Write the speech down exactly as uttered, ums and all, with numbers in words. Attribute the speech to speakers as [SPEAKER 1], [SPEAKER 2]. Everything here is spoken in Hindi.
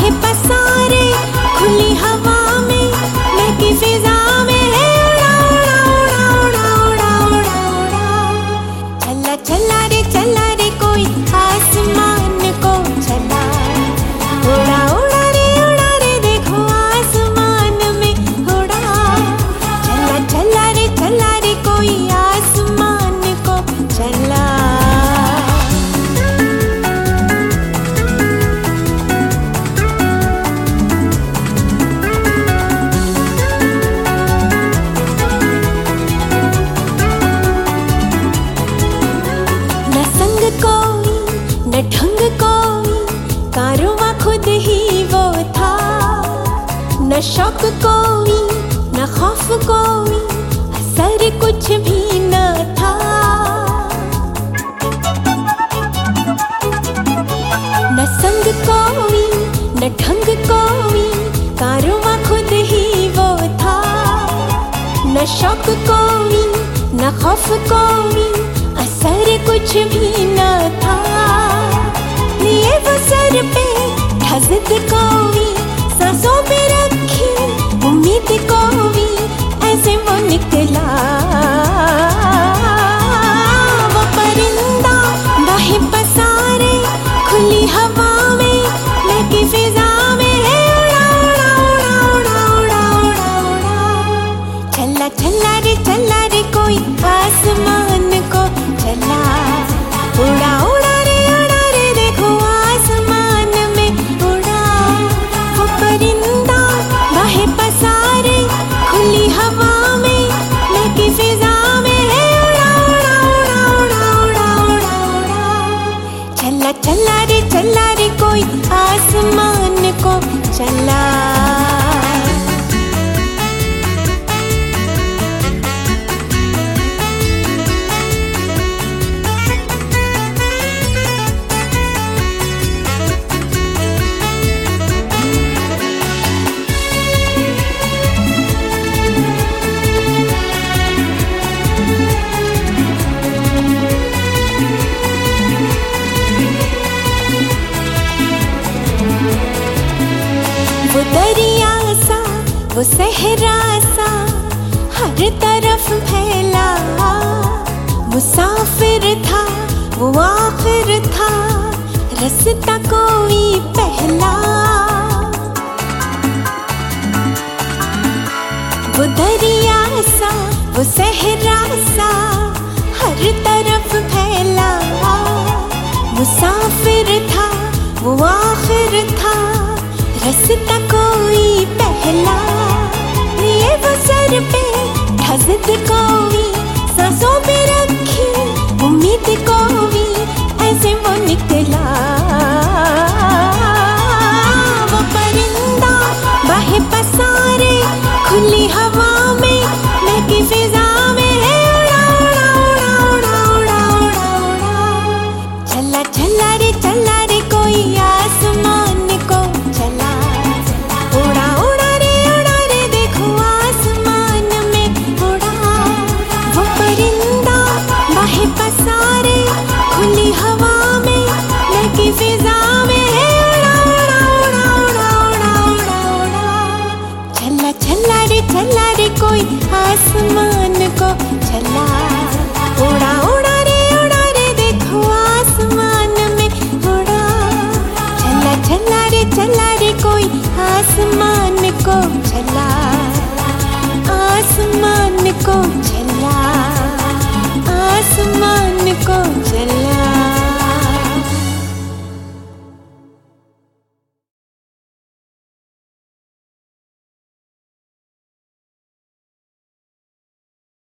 [SPEAKER 1] बाहें पसारे खुली हवा में महकी फिजा में उड़ा उड़ा उड़ा उड़ा उड़ा उड़ा। चला चला रे चला रे कोई आसमान को चला, उड़ा उड़ा रे उड़ा रे देखो आसमान में उड़ा। चला चला रे चला रे कोई आसमान को चला। न संग कोई न ढंग कोई, कारवां खुद ही वो था। न शौक कोई न खौफ कोई, असर कुछ भी न था। न संग कोई न ढंग कोई, कारवां खुद ही वो था। न शौक कोई न खौफ कोई, असर कुछ भी न था। लिए वो सर पे हज़द कोई, सांसों पे रखी उम्मीद कोई, ऐसे वो निकला वो परिंदा बाहें पसारे खुली हवा में महकी फिजा में उड़ा उड़ा उड़ा उड़ा उड़ा उड़ा। चला चला रे चला रे कोई आसमान को चला, उड़ा उड़ा रे उड़ा रे देखो आसमान में उड़ा। वो परिंदा बाहें पसारे खुली हवा में महकी फिजा में उड़ा उड़ा उड़ा उड़ा उड़ा उड़ा। चला चला रे चला रे कोई आसमान को चला। वो दरिया सा वो सहरा सा हर तरफ फैला, मुसाफिर था वो आखिर था, रास्ता कोई पहला। वो दरिया सा वो सहरा सा हर तरफ फैला, मुसाफिर था वो आखिर था, रास्ता कोई पहला। लिए वो सर पे हज़द कोई, सांसों पे रखी उम्मीद कोई, ऐसे वो निकला वो परिंदा बाहें पसारे खुली हवा में महकी फिजा में उड़ा उड़ा उड़ा उड़ा उड़ा उड़ा। चला चला रे चला रे कोई आसमान को चला, उड़ा उड़ा रे उड़ा रे देखो आसमान में उड़ा। वो परिंदा बाहें पसारे खुली हवा में महकी फिजा में उड़ा उड़ा उड़ा उड़ा उड़ा उड़ा। चला चला रे चला रे कोई आसमान को चला, उड़ा उड़ा